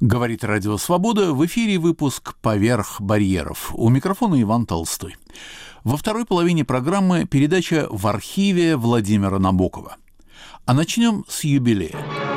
Говорит Радио Свобода, в эфире выпуск «Поверх барьеров». У микрофона Иван Толстой. Во второй половине программы передача «В архиве» Владимира Набокова. А начнем с юбилея.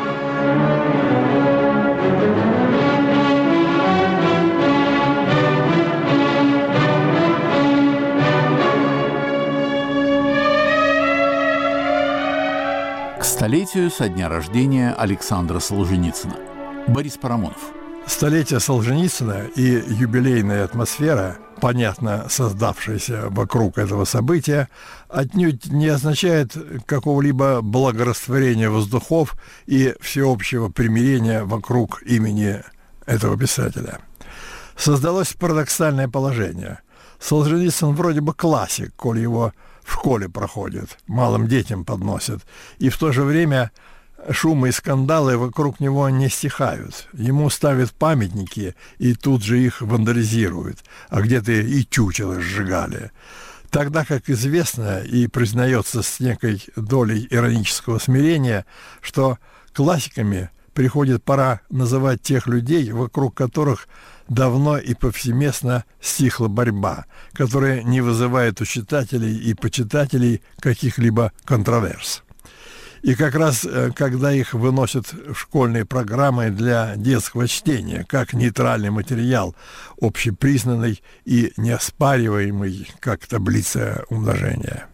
К столетию со дня рождения Александра Солженицына. Борис Парамонов. Столетие Солженицына и юбилейная атмосфера, понятно создавшаяся вокруг этого события, отнюдь не означает какого-либо благорастворения воздухов и всеобщего примирения вокруг имени этого писателя. Создалось парадоксальное положение. Солженицын вроде бы классик, коль его в школе проходит, малым детям подносят, и в то же время шумы и скандалы вокруг него не стихают. Ему ставят памятники и тут же их вандализируют, а где-то и чучело сжигали. Тогда, как известно и признается с некой долей иронического смирения, что классиками приходит пора называть тех людей, вокруг которых давно и повсеместно стихла борьба, которая не вызывает у читателей и почитателей каких-либо контроверс. И как раз, когда их выносят в школьные программы для детского чтения, как нейтральный материал, общепризнанный и неоспариваемый, как таблица умножения.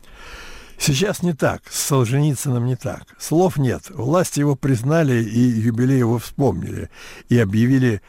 Сейчас не так, с Солженицыным не так. Слов нет, власти его признали и юбилей его вспомнили, и объявили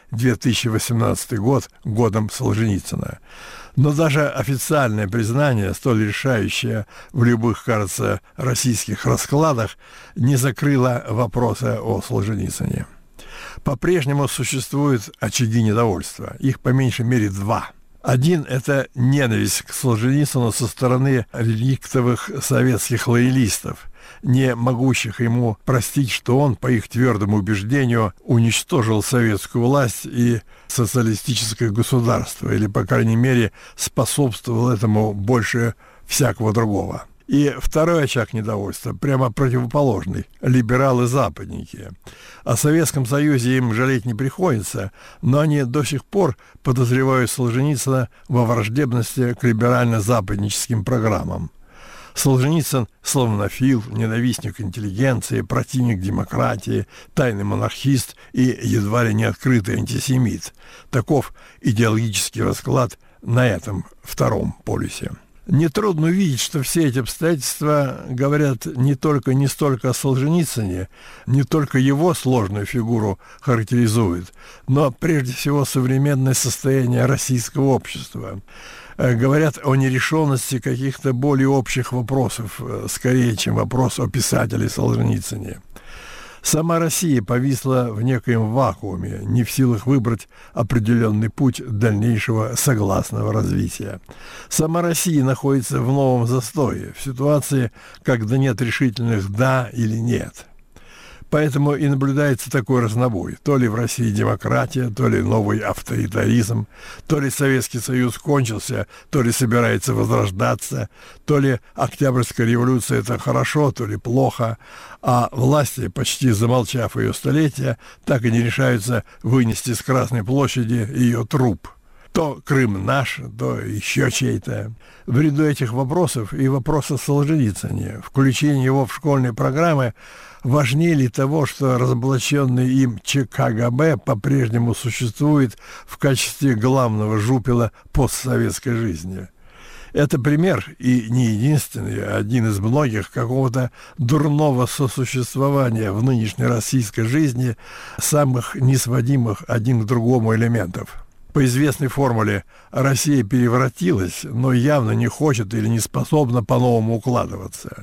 2018 год годом Солженицына. Но даже официальное признание, столь решающее в любых, кажется, российских раскладах, не закрыло вопроса о Солженицыне. По-прежнему существуют очаги недовольства. Их по меньшей мере два. Один – это ненависть к Солженицыну со стороны реликтовых советских лоялистов, не могущих ему простить, что он, по их твердому убеждению, уничтожил советскую власть и социалистическое государство, или, по крайней мере, способствовал этому больше всякого другого. И второй очаг недовольства, прямо противоположный – либералы-западники. О Советском Союзе им жалеть не приходится, но они до сих пор подозревают Солженицына во враждебности к либерально-западническим программам. Солженицын – славянофил, ненавистник интеллигенции, противник демократии, тайный монархист и едва ли не открытый антисемит. Таков идеологический расклад на этом втором полюсе. Нетрудно увидеть, что все эти обстоятельства говорят не столько о Солженицыне, не только его сложную фигуру характеризуют, но прежде всего современное состояние российского общества. Говорят о нерешенности каких-то более общих вопросов, скорее, чем вопрос о писателе Солженицыне. Сама Россия повисла в некоем вакууме, не в силах выбрать определенный путь дальнейшего согласного развития. Сама Россия находится в новом застое, в ситуации, когда нет решительных «да» или «нет». Поэтому и наблюдается такой разнобой. То ли в России демократия, то ли новый авторитаризм, то ли Советский Союз кончился, то ли собирается возрождаться, то ли Октябрьская революция – это хорошо, то ли плохо, а власти, почти замолчав ее столетия, так и не решаются вынести с Красной площади ее труп. То Крым наш, то еще чей-то. В ряду этих вопросов и вопрос о Солженицыне, включение его в школьные программы, важнее ли того, что разоблаченный им ЧКГБ по-прежнему существует в качестве главного жупела постсоветской жизни. Это пример, и не единственный, а один из многих, какого-то дурного сосуществования в нынешней российской жизни самых несводимых один к другому элементов. По известной формуле «Россия переворотилась, но явно не хочет или не способна по-новому укладываться».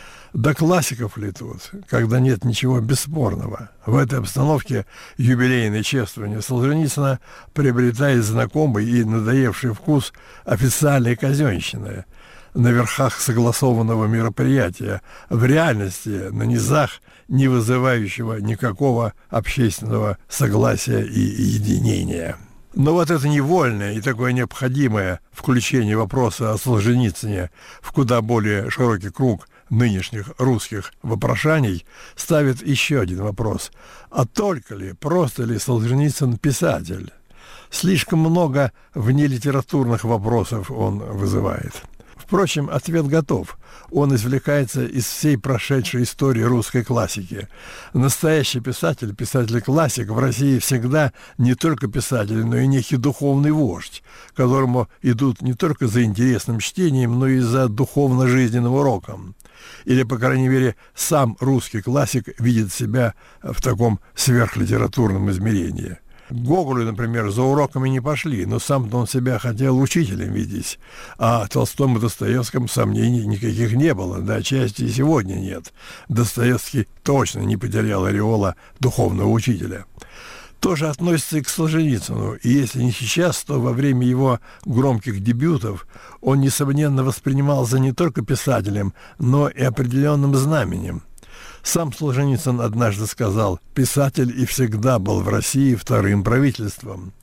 До классиков ли тут, когда нет ничего бесспорного? В этой обстановке юбилейное чествование Солженицына приобретает знакомый и надоевший вкус официальной казенщины на верхах согласованного мероприятия, в реальности, на низах, не вызывающего никакого общественного согласия и единения. Но вот это невольное и такое необходимое включение вопроса о Солженицыне в куда более широкий круг нынешних русских вопрошаний ставит еще один вопрос. А только ли, просто ли Солженицын писатель? Слишком много внелитературных вопросов он вызывает. Впрочем, ответ готов. Он извлекается из всей прошедшей истории русской классики. Настоящий писатель, писатель-классик в России всегда не только писатель, но и некий духовный вождь, которому идут не только за интересным чтением, но и за духовно-жизненным уроком. Или, по крайней мере, сам русский классик видит себя в таком сверхлитературном измерении. К Гоголю, например, за уроками не пошли, но сам-то он себя хотел учителем видеть. А о Толстом и Достоевском сомнений никаких не было, да отчасти и сегодня нет. Достоевский точно не потерял ореола духовного учителя. То же относится и к Солженицыну, и если не сейчас, то во время его громких дебютов он, несомненно, воспринимался не только писателем, но и определенным знаменем. Сам Солженицын однажды сказал: «Писатель и всегда был в России вторым правительством».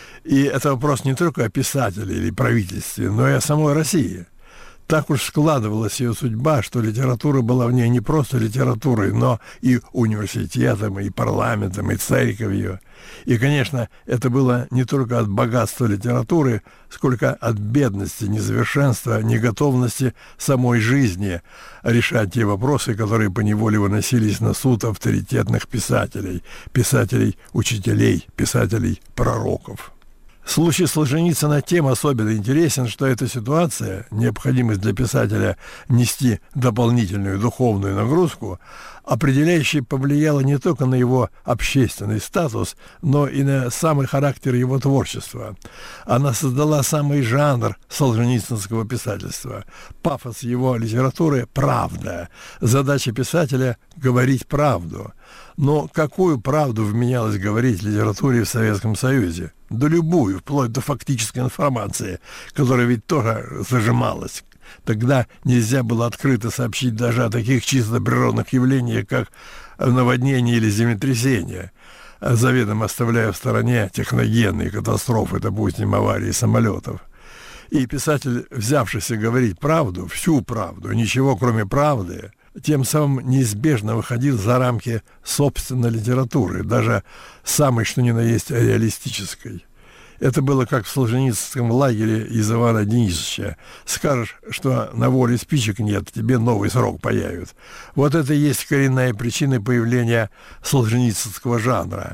И это вопрос не только о писателе или правительстве, но и о самой России. Так уж складывалась ее судьба, что литература была в ней не просто литературой, но и университетом, и парламентом, и церковью. И, конечно, это было не только от богатства литературы, сколько от бедности, несовершенства, неготовности самой жизни решать те вопросы, которые поневоле выносились на суд авторитетных писателей, писателей-учителей, писателей-пророков. Случай Солженицына тем особенно интересен, что эта ситуация, необходимость для писателя нести дополнительную духовную нагрузку, определяюще повлияла не только на его общественный статус, но и на самый характер его творчества. Она создала самый жанр солженицынского писательства. Пафос его литературы – правда. Задача писателя – говорить правду. Но какую правду вменялось говорить литературе в Советском Союзе? Да любую, вплоть до фактической информации, которая ведь тоже зажималась. Тогда нельзя было открыто сообщить даже о таких чисто природных явлениях, как наводнение или землетрясение, заведомо оставляя в стороне техногенные катастрофы, допустим, аварии самолетов. И писатель, взявшийся говорить правду, всю правду, ничего кроме правды, тем самым неизбежно выходил за рамки собственной литературы, даже самой, что ни на есть, реалистической. Это было как в Солженицынском лагере из Ивана Денисовича. Скажешь, что на воле спичек нет, тебе новый срок появят. Вот это и есть коренная причина появления солженицынского жанра,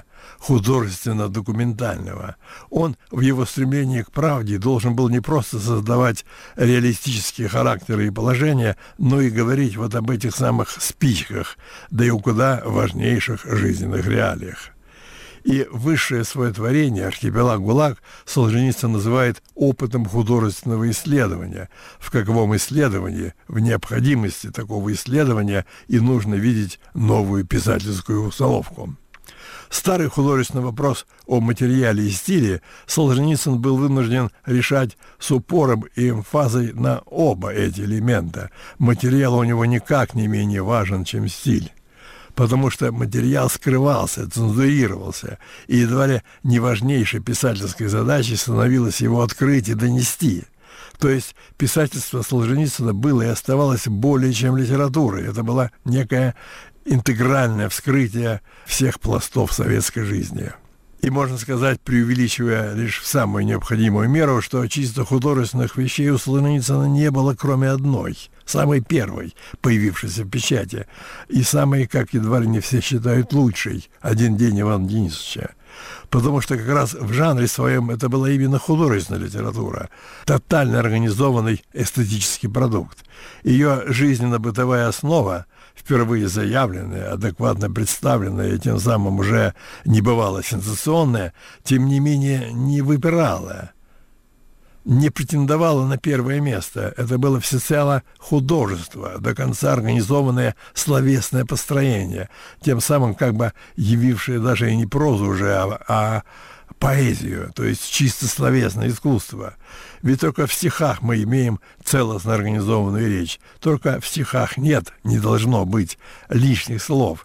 художественно-документального. Он в его стремлении к правде должен был не просто создавать реалистические характеры и положения, но и говорить вот об этих самых спичках, да и о куда важнейших жизненных реалиях. И высшее свое творение, «Архипелаг ГУЛАГ», Солженицын называет опытом художественного исследования. В каковом исследовании, в необходимости такого исследования и нужно видеть новую писательскую установку. Старый художественный вопрос о материале и стиле Солженицын был вынужден решать с упором и эмфазой на оба эти элемента. Материал у него никак не менее важен, чем стиль, потому что материал скрывался, цензурировался, и едва ли не важнейшей писательской задачей становилось его открыть и донести. То есть писательство Солженицына было и оставалось более чем литературой. Это было некое интегральное вскрытие всех пластов советской жизни. И, можно сказать, преувеличивая лишь в самую необходимую меру, что чисто художественных вещей у Солженицына не было, кроме одной, самой первой, появившейся в печати, и самой, как едва ли не все считают, лучшей, «Один день Ивана Денисовича». Потому что как раз в жанре своем это была именно художественная литература, тотально организованный эстетический продукт. Ее жизненно-бытовая основа, впервые заявленная, адекватно представленная и тем самым уже небывало сенсационная, тем не менее не выпирала, не претендовала на первое место. Это было всецело художество, до конца организованное словесное построение, тем самым как бы явившее даже и не прозу уже, а поэзию, то есть чисто словесное искусство. Ведь только в стихах мы имеем целостно организованную речь. Только в стихах не должно быть лишних слов,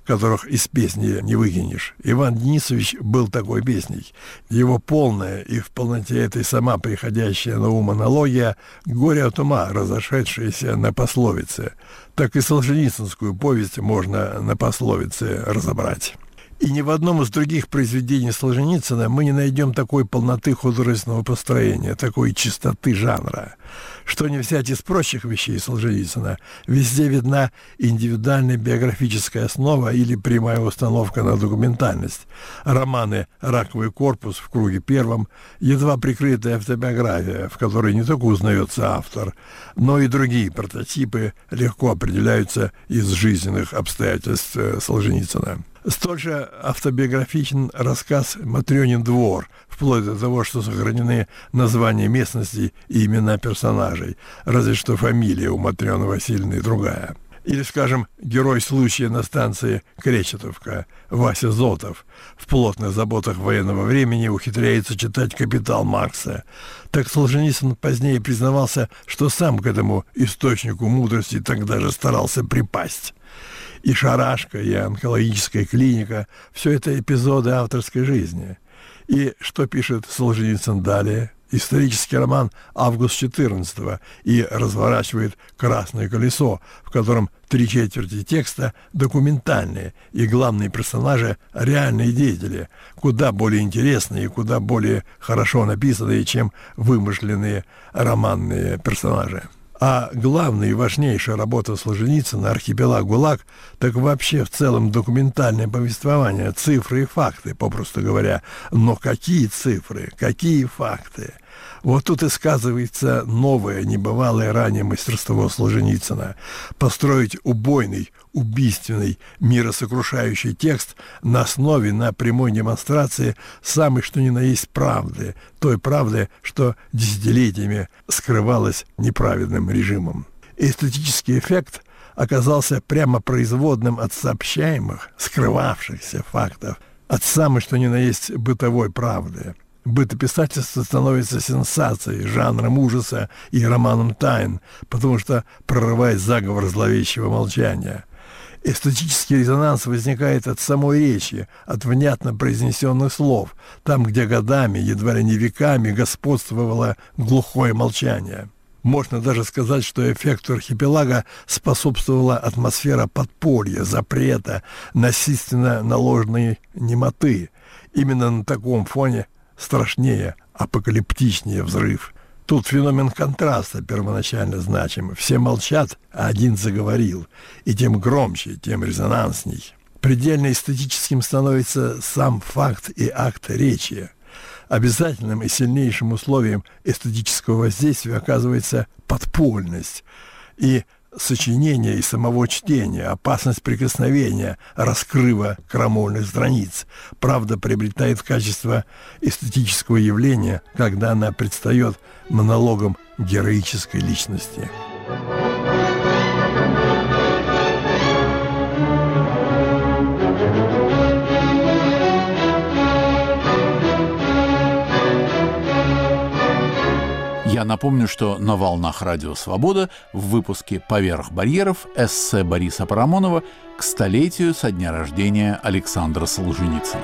которых из песни не выкинешь. Иван Денисович был такой песней. Его полная и в полноте этой сама приходящая на ум аналогия «Горе от ума, разошедшееся на пословице». Так и солженицынскую повесть можно на пословице разобрать. И ни в одном из других произведений Солженицына мы не найдем такой полноты художественного построения, такой чистоты жанра. Что не взять из прочих вещей Солженицына, везде видна индивидуальная биографическая основа или прямая установка на документальность. Романы «Раковый корпус» в круге первом, едва прикрытая автобиография, в которой не только узнается автор, но и другие прототипы легко определяются из жизненных обстоятельств Солженицына. Столь же автобиографичен рассказ «Матрёнин двор», вплоть до того, что сохранены названия местностей и имена персонажей, разве что фамилия у Матрёны Васильевны другая. Или, скажем, герой случая на станции Кречетовка Вася Зотов в плотных заботах военного времени ухитряется читать «Капитал» Маркса. Так Солженицын позднее признавался, что сам к этому источнику мудрости тогда же старался припасть. И «Шарашка», и «Онкологическая клиника» – все это эпизоды авторской жизни. И что пишет Солженицын далее? Исторический роман «Август 14-го» и разворачивает «Красное колесо», в котором 3/4 текста документальные, и главные персонажи – реальные деятели, куда более интересные и куда более хорошо написанные, чем вымышленные романные персонажи. А главная и важнейшая работа Солженицына «Архипелаг ГУЛАГ» так вообще в целом документальное повествование, цифры и факты, попросту говоря. Но какие цифры, какие факты? Вот тут и сказывается новое, небывалое ранее мастерство Солженицына. Построить убойный, убийственный, миросокрушающий текст на основе, на прямой демонстрации самой что ни на есть правды, той правды, что десятилетиями скрывалась неправедным режимом. Эстетический эффект оказался прямо производным от сообщаемых, скрывавшихся фактов, от самой что ни на есть бытовой правды. Бытописательство становится сенсацией, жанром ужаса и романом тайн, потому что прорывает заговор зловещего молчания. Эстетический резонанс возникает от самой речи, от внятно произнесенных слов, там, где годами, едва ли не веками, господствовало глухое молчание. Можно даже сказать, что эффекту архипелага способствовала атмосфера подполья, запрета, насильственно наложенной немоты. Именно на таком фоне страшнее, апокалиптичнее взрыв. Тут феномен контраста первоначально значим. Все молчат, а один заговорил. И тем громче, тем резонансней. Предельно эстетическим становится сам факт и акт речи. Обязательным и сильнейшим условием эстетического воздействия оказывается подпольность и сочинение и самого чтения, опасность прикосновения, раскрыва крамольных страниц. Правда приобретает качество эстетического явления, когда она предстает монологом героической личности. Я напомню, что на волнах Радио Свобода в выпуске «Поверх барьеров» эссе Бориса Парамонова к столетию со дня рождения Александра Солженицына.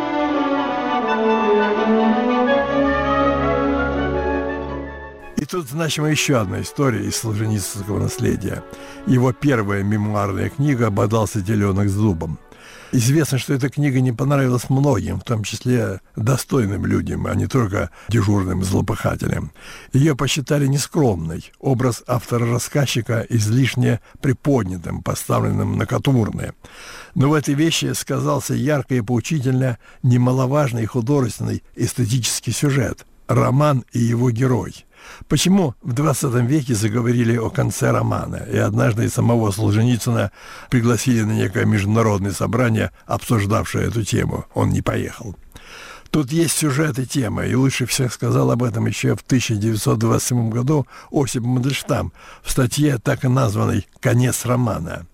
И тут значима еще одна история из солженицынского наследия. Его первая мемуарная книга «Бодался теленок с зубом». Известно, что эта книга не понравилась многим, в том числе достойным людям, а не только дежурным злопыхателям. Ее посчитали нескромной, образ автора-рассказчика излишне приподнятым, поставленным на катурны. Но в этой вещи сказался ярко и поучительно немаловажный художественный эстетический сюжет – роман и его герой. Почему в 20 веке заговорили о конце романа, и однажды самого Солженицына пригласили на некое международное собрание, обсуждавшее эту тему? Он не поехал. Тут есть сюжет и тема, и лучше всех сказал об этом еще в 1927 году Осип Мандельштам в статье, так и названной «Конец романа».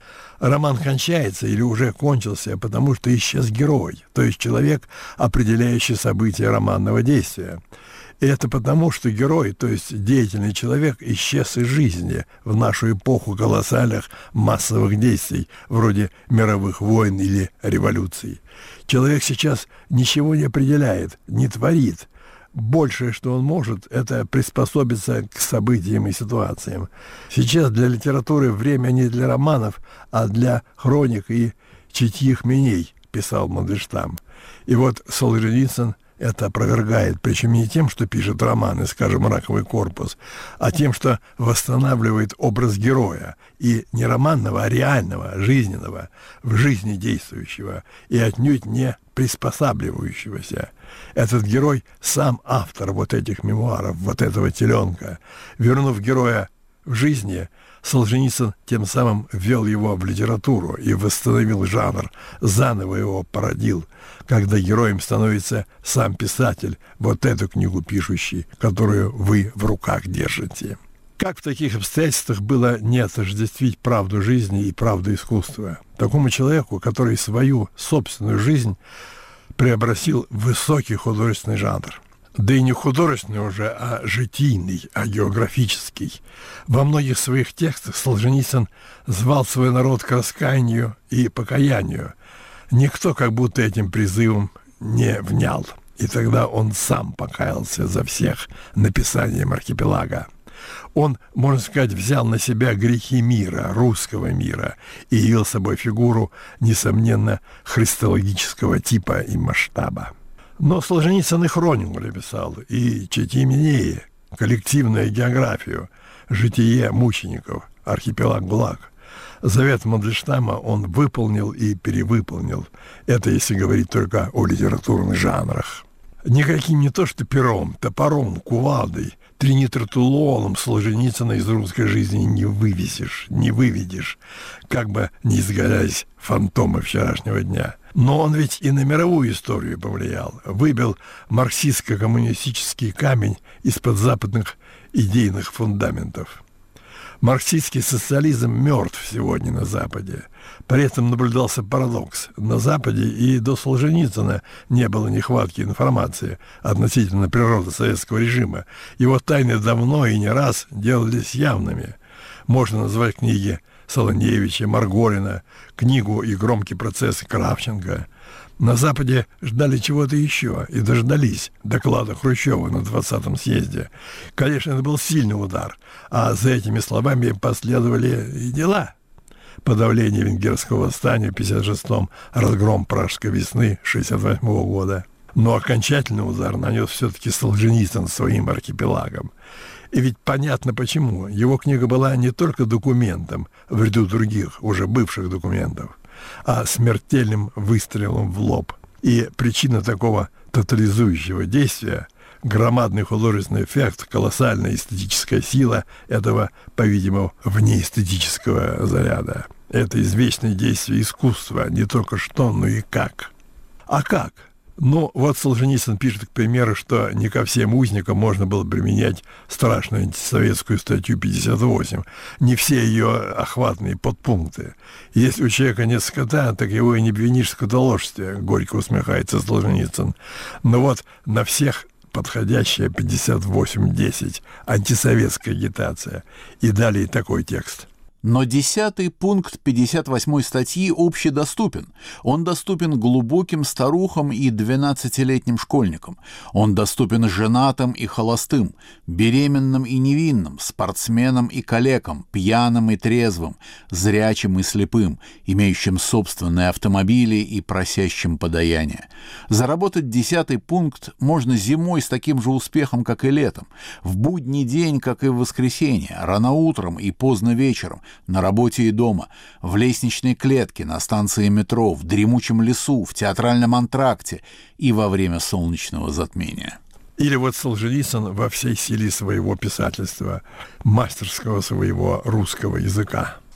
Роман кончается или уже кончился, потому что исчез герой, то есть человек, определяющий события романного действия. И это потому, что герой, то есть деятельный человек, исчез из жизни в нашу эпоху колоссальных массовых действий, вроде мировых войн или революций. Человек сейчас ничего не определяет, не творит. Большее, что он может, это приспособиться к событиям и ситуациям. Сейчас для литературы время не для романов, а для хроник и читьих меней, писал Мандельштам. И вот Солженицын это опровергает, причем не тем, что пишет романы, скажем, «Раковый корпус», а тем, что восстанавливает образ героя, и не романного, а реального, жизненного, в жизни действующего, и отнюдь не приспосабливающегося. Этот герой сам автор вот этих мемуаров, вот этого теленка. Вернув героя в жизни, Солженицын тем самым ввел его в литературу и восстановил жанр, заново его породил, когда героем становится сам писатель, вот эту книгу пишущий, которую вы в руках держите. Как в таких обстоятельствах было не отождествить правду жизни и правду искусства? Такому человеку, который свою собственную жизнь преобразил в высокий художественный жанр. Да и не художественный уже, а житийный, а географический. Во многих своих текстах Солженицын звал свой народ к раскаянию и покаянию. Никто как будто этим призывом не внял. И тогда он сам покаялся за всех написанием «Архипелага». Он, можно сказать, взял на себя грехи мира, русского мира, и явил собой фигуру, несомненно, христологического типа и масштаба. Но Солженицын и хронику написал, и читьи менеи, коллективную географию, житие мучеников, архипелаг благ. Завет Мандельштама он выполнил и перевыполнил. Это если говорить только о литературных жанрах. Никаким не то что пером, топором, кувалдой, тринитротулоном Солженицына из русской жизни не выведешь, как бы не изгалялись фантомы вчерашнего дня. Но он ведь и на мировую историю повлиял, выбил марксистско-коммунистический камень из-под западных идейных фундаментов. Марксистский социализм мертв сегодня на Западе. При этом наблюдался парадокс. На Западе и до Солженицына не было нехватки информации относительно природы советского режима. Его тайны давно и не раз делались явными. Можно назвать книги Солоневича, Марголина, книгу «И громкий процесс» Кравченко. На Западе ждали чего-то еще и дождались доклада Хрущева на 20-м съезде. Конечно, это был сильный удар, а за этими словами последовали и дела. Подавление венгерского восстания в 1956-м, разгром Пражской весны 1968 года. Но окончательный удар нанес все-таки Солженицын своим «Архипелагом». И ведь понятно почему. Его книга была не только документом в ряду других, уже бывших документов, а смертельным выстрелом в лоб. И причина такого тотализующего действия – громадный художественный эффект, колоссальная эстетическая сила этого, по-видимому, внеэстетического заряда. Это извечное действие искусства, не только что, но и как. А как? Ну, вот Солженицын пишет, к примеру, что не ко всем узникам можно было применять страшную антисоветскую статью 58, не все ее охватные подпункты. Если у человека нет скота, так его и не обвинишь в скотоложстве, горько усмехается Солженицын. Но вот на всех подходящая 58.10, антисоветская агитация. И далее такой текст. Но 10-й пункт 58-й статьи общедоступен. Он доступен глубоким старухам и 12-летним школьникам. Он доступен женатым и холостым, беременным и невинным, спортсменам и калекам, пьяным и трезвым, зрячим и слепым, имеющим собственные автомобили и просящим подаяние. Заработать 10-й пункт можно зимой с таким же успехом, как и летом, в будний день, как и в воскресенье, рано утром и поздно вечером, на работе и дома, в лестничной клетке, на станции метро, в дремучем лесу, в театральном антракте и во время солнечного затмения. Или вот Солженицын во всей силе своего писательства, мастерского своего русского языка.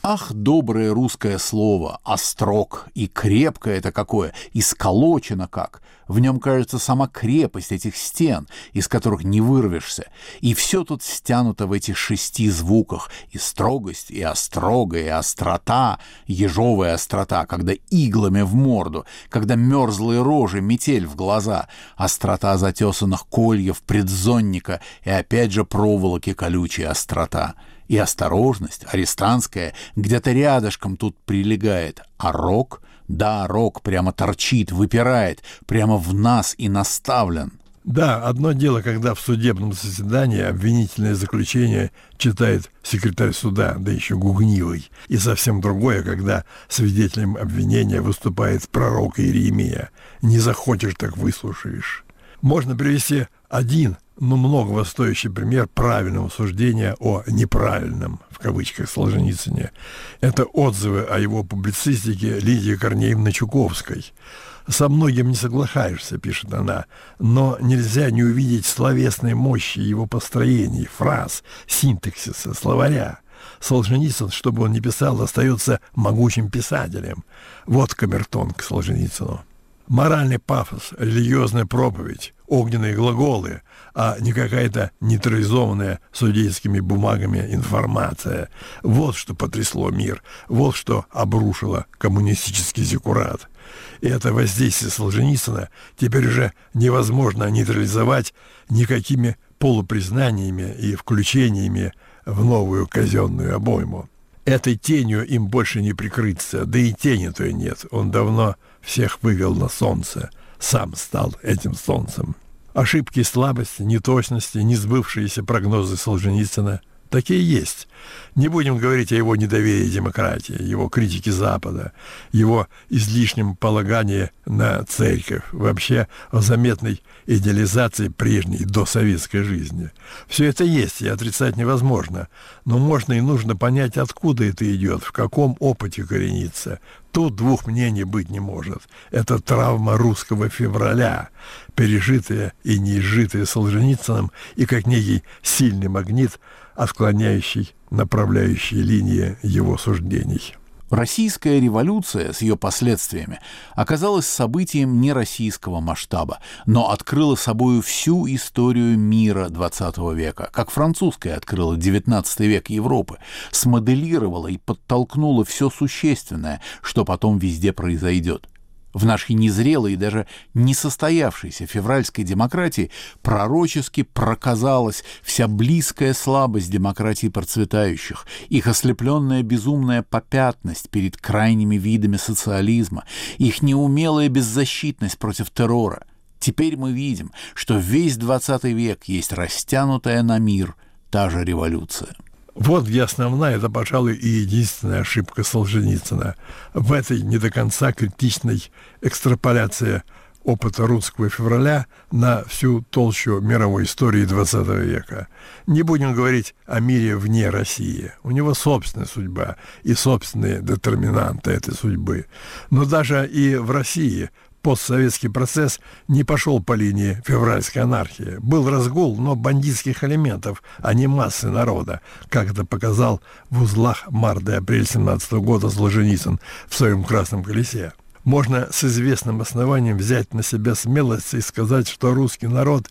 Ах, доброе русское слово, острог, и крепкое это какое, и сколочено как. В нем, кажется, сама крепость этих стен, из которых не вырвешься. И все тут стянуто в этих 6 звуках. И строгость, и острога, и острота, ежовая острота, когда иглами в морду, когда мерзлые рожи, метель в глаза, острота затесанных кольев, предзонника и опять же проволоки колючая острота. И осторожность, арестантская, где-то рядышком тут прилегает. А рог, да, рог прямо торчит, выпирает, прямо в нас и наставлен. Да, одно дело, когда в судебном заседании обвинительное заключение читает секретарь суда, да еще гугнивый. И совсем другое, когда свидетелем обвинения выступает пророк Иеремия. Не захочешь, так выслушаешь. Можно привести один, но многого стоящий пример правильного суждения о «неправильном», в кавычках, Солженицыне. Это отзывы о его публицистике Лидии Корнеевны Чуковской. «Со многим не соглашаешься», — пишет она, «но нельзя не увидеть словесной мощи его построений, фраз, синтаксиса, словаря. Солженицын, что бы он ни писал, остается могучим писателем». Вот камертон к Солженицыну. Моральный пафос, религиозная проповедь, огненные глаголы, а не какая-то нейтрализованная судейскими бумагами информация. Вот что потрясло мир, вот что обрушило коммунистический зиккурат. И это воздействие Солженицына теперь уже невозможно нейтрализовать никакими полупризнаниями и включениями в новую казенную обойму. Этой тенью им больше не прикрыться, да и тени-то и нет. Он давно всех вывел на солнце, сам стал этим солнцем. Ошибки, слабости, неточности, несбывшиеся прогнозы Солженицына такие есть. Не будем говорить о его недоверии демократии, его критике Запада, его излишнем полагании на церковь, вообще о заметной идеализации прежней досоветской жизни. Все это есть, и отрицать невозможно, но можно и нужно понять, откуда это идет, в каком опыте коренится. Тут двух мнений быть не может. Это травма русского февраля, пережитая и неизжитая Солженицыным, и как некий сильный магнит, отклоняющий направляющие линии его суждений. Российская революция с ее последствиями оказалась событием нероссийского масштаба, но открыла собою всю историю мира XX века, как французская открыла XIX век Европы, смоделировала и подтолкнула все существенное, что потом везде произойдет. В нашей незрелой и даже несостоявшейся февральской демократии пророчески проказалась вся близкая слабость демократий процветающих, их ослепленная безумная попятность перед крайними видами социализма, их неумелая беззащитность против террора. Теперь мы видим, что весь XX век есть растянутая на мир та же революция. Вот где основная, это, пожалуй, и единственная ошибка Солженицына в этой не до конца критичной экстраполяции опыта русского февраля на всю толщу мировой истории XX века. Не будем говорить о мире вне России. У него собственная судьба и собственные детерминанты этой судьбы. Но даже и в России постсоветский процесс не пошел по линии февральской анархии. Был разгул, но бандитских элементов, а не массы народа, как это показал в узлах марта и апреля 17 года Солженицын в своем «Красном колесе». Можно с известным основанием взять на себя смелость и сказать, что русский народ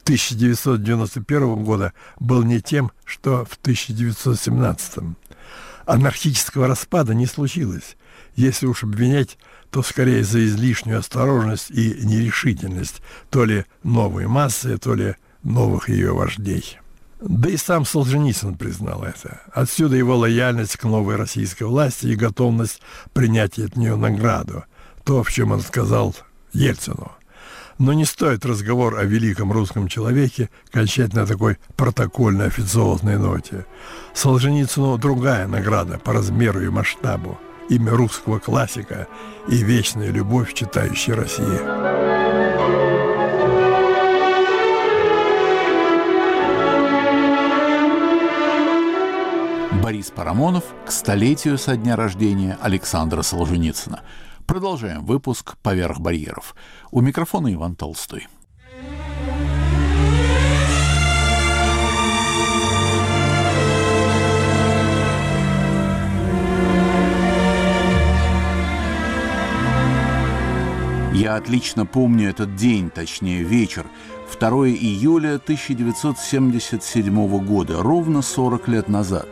1991 года был не тем, что в 1917. Анархического распада не случилось. Если уж обвинять, то скорее за излишнюю осторожность и нерешительность то ли новой массы, то ли новых ее вождей. Да и сам Солженицын признал это. Отсюда его лояльность к новой российской власти и готовность принять от нее награду. То, в чем он сказал Ельцину. Но не стоит разговор о великом русском человеке кончать на такой протокольной официозной ноте. Солженицыну другая награда по размеру и масштабу. Имя русского классика и вечная любовь читающей России. Борис Парамонов к столетию со дня рождения Александра Солженицына. Продолжаем выпуск «Поверх барьеров». У микрофона Иван Толстой. Я отлично помню этот день, точнее вечер, 2 июля 1977 года, ровно 40 лет назад.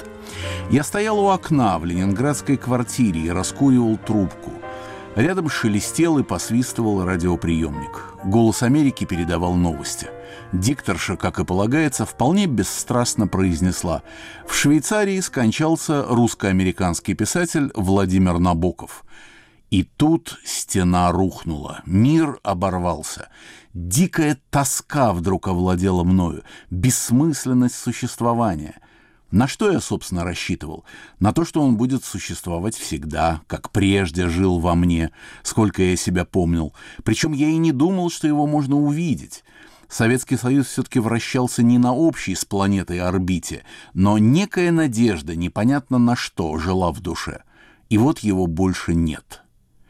Я стоял у окна в ленинградской квартире и раскуривал трубку. Рядом шелестел и посвистывал радиоприемник. «Голос Америки» передавал новости. Дикторша, как и полагается, вполне бесстрастно произнесла: в Швейцарии скончался русско-американский писатель Владимир Набоков. И тут стена рухнула, мир оборвался. Дикая тоска вдруг овладела мною, бессмысленность существования. На что я, собственно, рассчитывал? На то, что он будет существовать всегда, как прежде жил во мне, сколько я себя помнил. Причем я и не думал, что его можно увидеть. Советский Союз все-таки вращался не на общей с планетой орбите, но некая надежда, непонятно на что, жила в душе. И вот его больше нет.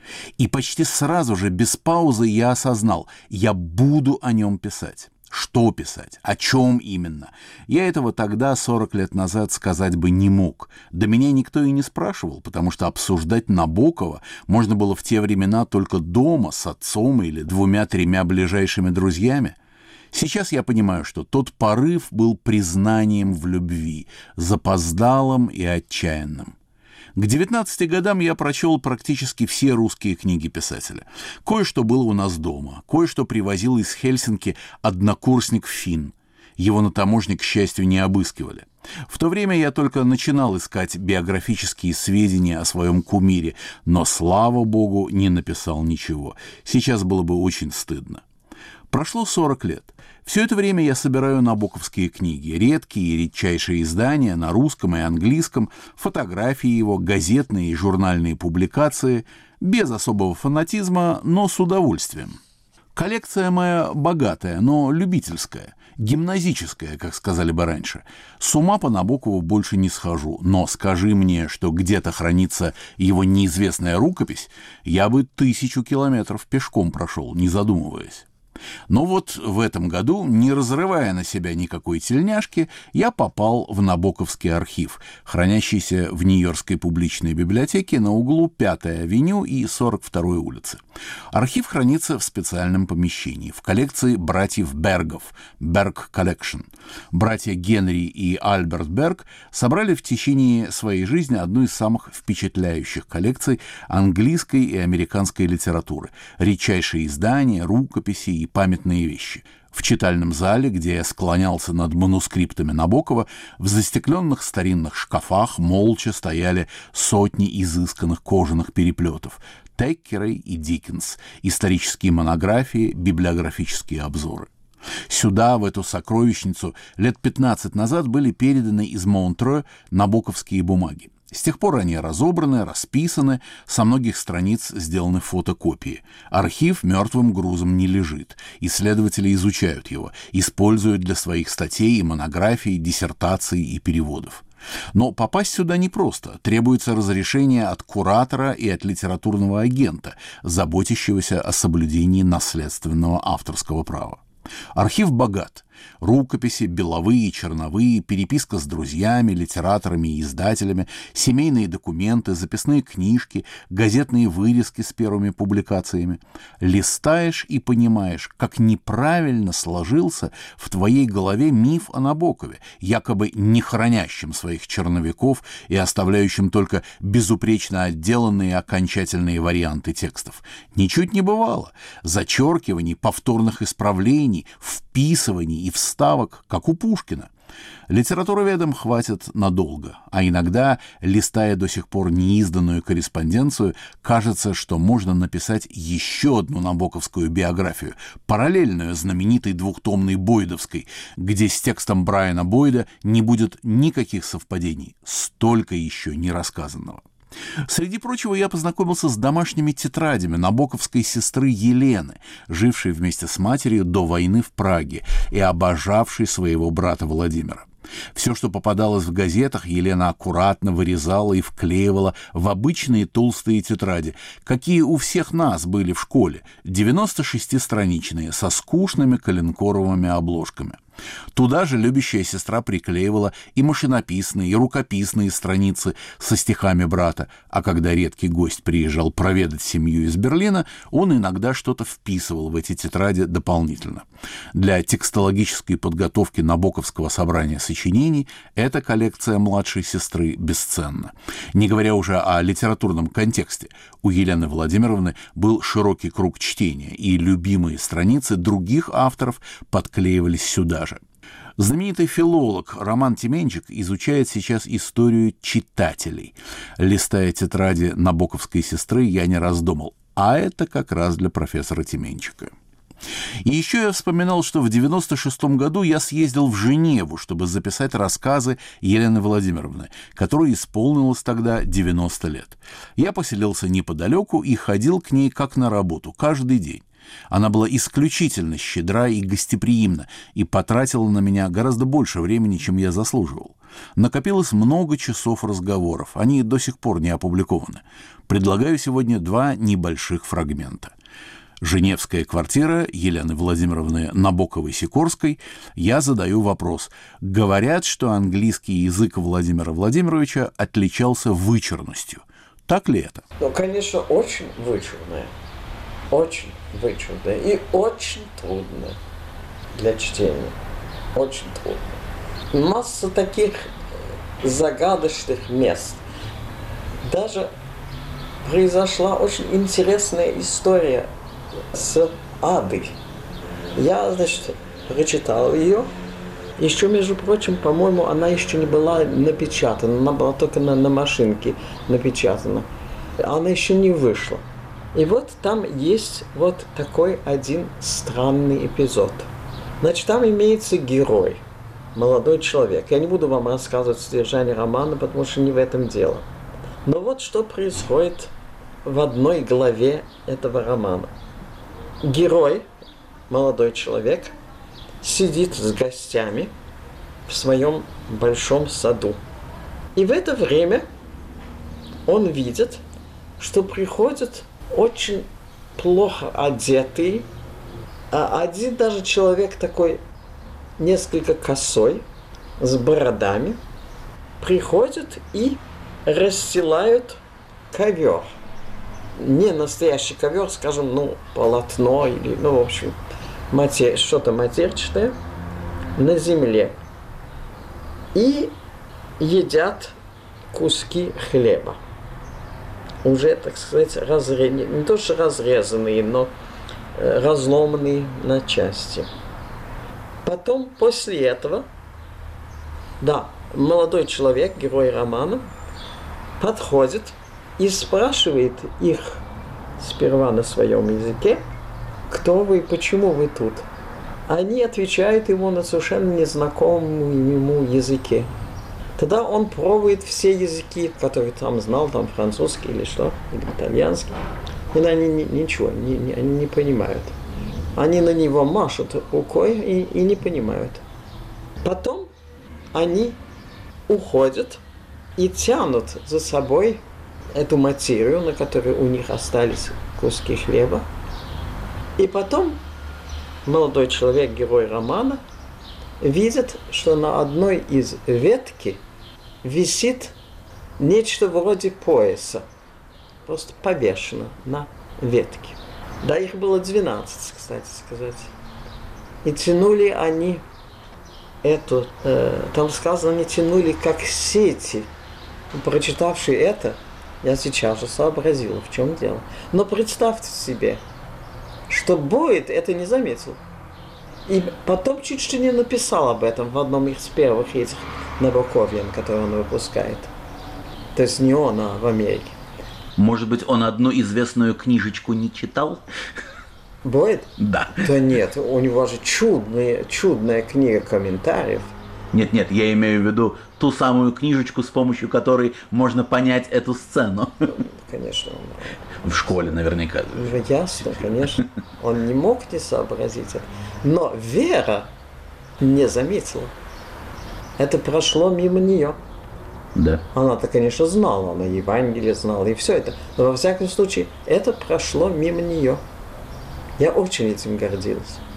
И почти сразу же, без паузы, я осознал: я буду о нем писать. Что писать? О чем именно? Я этого тогда, 40 лет назад, сказать бы не мог. Да меня никто и не спрашивал, потому что обсуждать Набокова можно было в те времена только дома с отцом или 2-3 ближайшими друзьями. Сейчас я понимаю, что тот порыв был признанием в любви, запоздалым и отчаянным. К 19 годам я прочел практически все русские книги писателя. Кое-что было у нас дома, кое-что привозил из Хельсинки однокурсник финн. Его на таможне, к счастью, не обыскивали. В то время я только начинал искать биографические сведения о своем кумире, но, слава богу, не написал ничего. Сейчас было бы очень стыдно. Прошло 40 лет. Все это время я собираю набоковские книги, редкие и редчайшие издания на русском и английском, фотографии его, газетные и журнальные публикации, без особого фанатизма, но с удовольствием. Коллекция моя богатая, но любительская, гимназическая, как сказали бы раньше. С ума по Набокову больше не схожу, но скажи мне, что где-то хранится его неизвестная рукопись, я бы 1000 километров пешком прошел, не задумываясь. Но вот в этом году, не разрывая на себя никакой тельняшки, я попал в Набоковский архив, хранящийся в Нью-Йоркской публичной библиотеке на углу 5-й авеню и 42-й улицы. Архив хранится в специальном помещении, в коллекции братьев Бергов, Берг Collection. Братья Генри и Альберт Берг собрали в течение своей жизни одну из самых впечатляющих коллекций английской и американской литературы, редчайшие издания, рукописи и памятные вещи. В читальном зале, где я склонялся над манускриптами Набокова, в застекленных старинных шкафах молча стояли сотни изысканных кожаных переплетов, Теккерей и Диккенс, исторические монографии, библиографические обзоры. Сюда, в эту сокровищницу, лет 15 назад были переданы из Монтре набоковские бумаги. С тех пор они разобраны, расписаны, со многих страниц сделаны фотокопии. Архив мертвым грузом не лежит. Исследователи изучают его, используют для своих статей и монографий, диссертаций и переводов. Но попасть сюда непросто. Требуется разрешение от куратора и от литературного агента, заботящегося о соблюдении наследственного авторского права. Архив богат. Рукописи, беловые, черновые, переписка с друзьями, литераторами и издателями, семейные документы, записные книжки, газетные вырезки с первыми публикациями. Листаешь и понимаешь, как неправильно сложился в твоей голове миф о Набокове, якобы не хранящем своих черновиков и оставляющем только безупречно отделанные окончательные варианты текстов. Ничуть не бывало. Зачеркиваний, повторных исправлений, вписываний и вставок, как у Пушкина. Литературоведам хватит надолго, а иногда, листая до сих пор неизданную корреспонденцию, кажется, что можно написать еще одну набоковскую биографию, параллельную знаменитой двухтомной Бойдовской, где с текстом Брайана Бойда не будет никаких совпадений, столько еще не рассказанного. Среди прочего, я познакомился с домашними тетрадями набоковской сестры Елены, жившей вместе с матерью до войны в Праге и обожавшей своего брата Владимира. Все, что попадалось в газетах, Елена аккуратно вырезала и вклеивала в обычные толстые тетради, какие у всех нас были в школе, 96-страничные, со скучными коленкоровыми обложками. Туда же любящая сестра приклеивала и машинописные, и рукописные страницы со стихами брата, а когда редкий гость приезжал проведать семью из Берлина, он иногда что-то вписывал в эти тетради дополнительно. Для текстологической подготовки Набоковского собрания сочинений эта коллекция младшей сестры бесценна. Не говоря уже о литературном контексте, у Елены Владимировны был широкий круг чтения, и любимые страницы других авторов подклеивались сюда же. Знаменитый филолог Роман Тименчик изучает сейчас историю читателей. Листая тетради Набоковской сестры, я не раз думал, а это как раз для профессора Тименчика. И еще я вспоминал, что в 1996 году я съездил в Женеву, чтобы записать рассказы Елены Владимировны, которой исполнилось тогда 90 лет. Я поселился неподалеку и ходил к ней как на работу, каждый день. Она была исключительно щедра и гостеприимна и потратила на меня гораздо больше времени, чем я заслуживал. Накопилось много часов разговоров, они до сих пор не опубликованы. Предлагаю сегодня два небольших фрагмента. Женевская квартира Елены Владимировны Набоковой-Сикорской. Я задаю вопрос. Говорят, что английский язык Владимира Владимировича отличался вычурностью. Так ли это? Ну, конечно, очень вычурное. Очень вычурное и очень трудное для чтения. Очень трудно. Масса таких загадочных мест. Даже произошла очень интересная история с Адой. Я, значит, прочитал ее. Еще, между прочим, по-моему, она еще не была напечатана. Она была только на машинке напечатана. Она еще не вышла. И вот там есть вот такой один странный эпизод. Значит, там имеется герой, молодой человек. Я не буду вам рассказывать содержание романа, потому что не в этом дело. Но вот что происходит в одной главе этого романа. Герой, молодой человек, сидит с гостями в своем большом саду. И в это время он видит, что приходят очень плохо одетый, а один даже человек такой несколько косой, с бородами, приходит и расстилают ковер. Не настоящий ковер, скажем, полотно или, в общем, что-то матерчатое на земле. И едят куски хлеба. Уже, так сказать, не то что разрезанные, но разломанные на части. Потом, после этого, молодой человек, герой романа, подходит и спрашивает их сперва на своем языке, кто вы и почему вы тут. Они отвечают ему на совершенно незнакомом ему языке. Тогда он пробует все языки, которые там знал, там французский или что, или итальянский. И они ничего, они не понимают. Они на него машут рукой и не понимают. Потом они уходят и тянут за собой эту материю, на которой у них остались куски хлеба. И потом молодой человек, герой романа, видит, что на одной из ветки висит нечто вроде пояса, просто повешено на ветке. Да, их было 12, кстати сказать. И тянули они эту, там сказано, они тянули как сети. Прочитавший это, я сейчас же сообразил, в чем дело. Но представьте себе, что Бойд это не заметил. И потом чуть не написал об этом в одном из первых этих Набоковьян, который он выпускает. То есть не он, а в Америке. Может быть, он одну известную книжечку не читал? Бойд? Да. Да нет, у него же чудная книга комментариев. Нет, я имею в виду ту самую книжечку, с помощью которой можно понять эту сцену. Конечно. В школе наверняка. Ясно, конечно. Он не мог не сообразить это. Но Вера не заметила. Это прошло мимо нее. Да. Она-то, конечно, знала, она Евангелие знала и все это. Но во всяком случае, это прошло мимо нее. Я очень этим гордилась.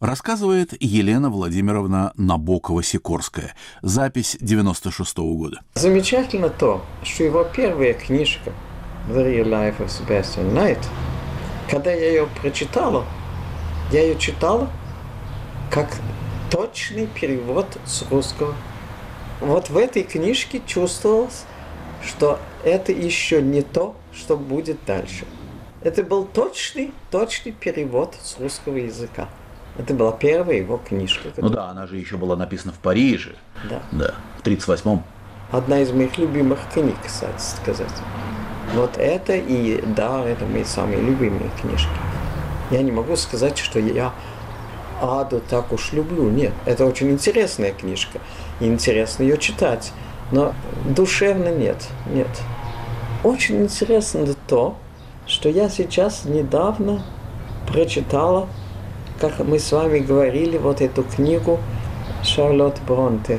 Рассказывает Елена Владимировна Набокова-Сикорская. Запись 96-го года. Замечательно то, что его первая книжка «The Real Life of Sebastian Knight», когда я ее прочитала, я ее читала как точный перевод с русского. Вот в этой книжке чувствовалось, что это еще не то, что будет дальше. Это был точный перевод с русского языка. Это была первая его книжка. Ну да, она же еще была написана в Париже. Да. Да, в 1938-м. Одна из моих любимых книг, кстати сказать. Вот это и да, это мои самые любимые книжки. Я не могу сказать, что я Аду так уж люблю. Нет, это очень интересная книжка. И интересно ее читать. Но душевно нет. Очень интересно то, что я сейчас недавно прочитала, как мы с вами говорили, вот эту книгу Шарлотты Бронте.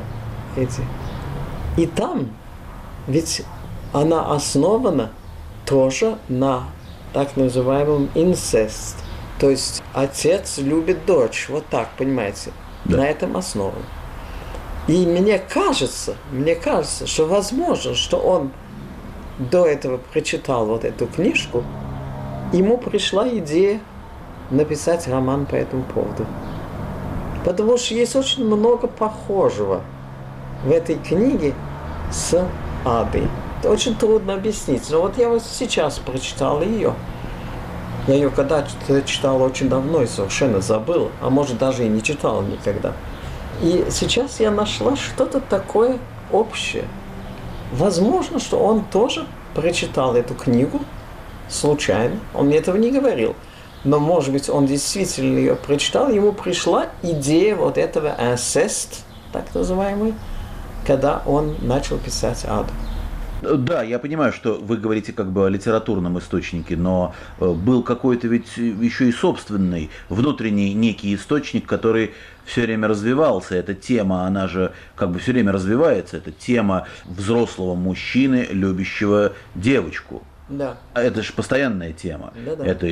И там, ведь она основана тоже на так называемом инцест. То есть отец любит дочь, вот так, понимаете, да. На этом основан. И мне кажется, что возможно, что он до этого прочитал вот эту книжку, ему пришла идея написать роман по этому поводу. Потому что есть очень много похожего в этой книге с Адой. Это очень трудно объяснить. Но вот я вот сейчас прочитал ее. Я ее когда-то читал очень давно и совершенно забыл, а может даже и не читал никогда. И сейчас я нашла что-то такое общее. Возможно, что он тоже прочитал эту книгу случайно. Он мне этого не говорил. Но, может быть, он действительно ее прочитал, ему пришла идея вот этого инцест, так называемый, когда он начал писать Аду. Да, я понимаю, что вы говорите как бы о литературном источнике, но был какой-то ведь еще и собственный, внутренний некий источник, который все время развивался. Эта тема, она же как бы все время развивается. Это тема взрослого мужчины, любящего девочку. Да. Это же постоянная тема. Да-да. Это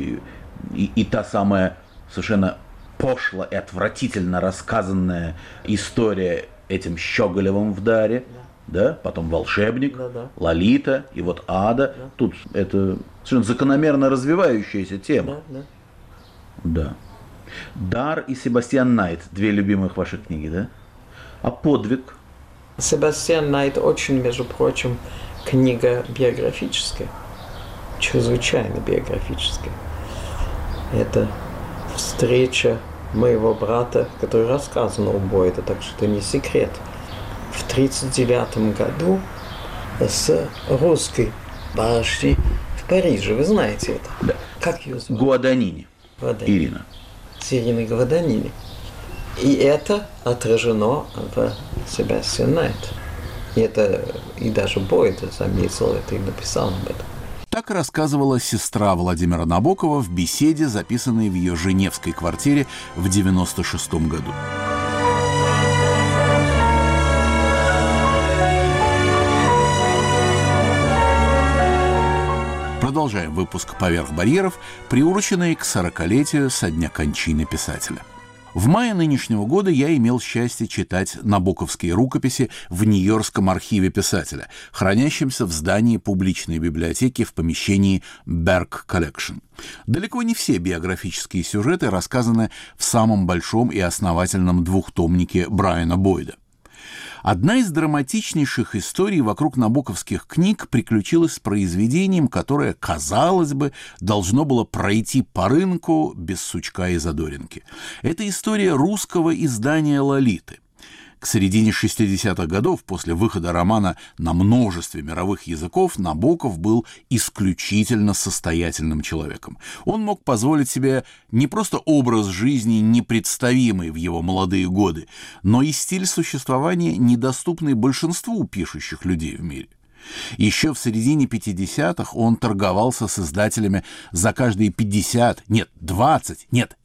и та самая совершенно пошло и отвратительно рассказанная история этим Щеголевым в Даре. Да, потом волшебник, да. Лолита и вот Ада. Да. Тут это совершенно закономерно развивающаяся тема. Да. Дар и Себастьян Найт, две любимых ваших книги, да? А подвиг? Себастьян Найт очень, между прочим, книга биографическая, чрезвычайно биографическая. Это встреча моего брата, который рассказан у Бойда, так что это не секрет. В 1939 году с русской барышней в Париже. Вы знаете это? Да. Как ее зовут? Гуаданини. Ирина. С Ириной Гуаданини. И это отражено в Себастьян Найт. И даже Бойд заметил это и написал об этом. Так рассказывала сестра Владимира Набокова в беседе, записанной в ее женевской квартире в 1996 году. Продолжаем выпуск «Поверх барьеров», приуроченный к 40-летию со дня кончины писателя. В мае нынешнего года я имел счастье читать набоковские рукописи в Нью-Йоркском архиве писателя, хранящемся в здании публичной библиотеки в помещении Berg Collection. Далеко не все биографические сюжеты рассказаны в самом большом и основательном двухтомнике Брайана Бойда. Одна из драматичнейших историй вокруг набоковских книг приключилась с произведением, которое, казалось бы, должно было пройти по рынку без сучка и задоринки. Это история русского издания «Лолиты». К середине 60-х годов, после выхода романа на множестве мировых языков, Набоков был исключительно состоятельным человеком. Он мог позволить себе не просто образ жизни, непредставимый в его молодые годы, но и стиль существования, недоступный большинству пишущих людей в мире. Еще в середине 50-х он торговался с издателями за каждые 50, нет, 20, нет,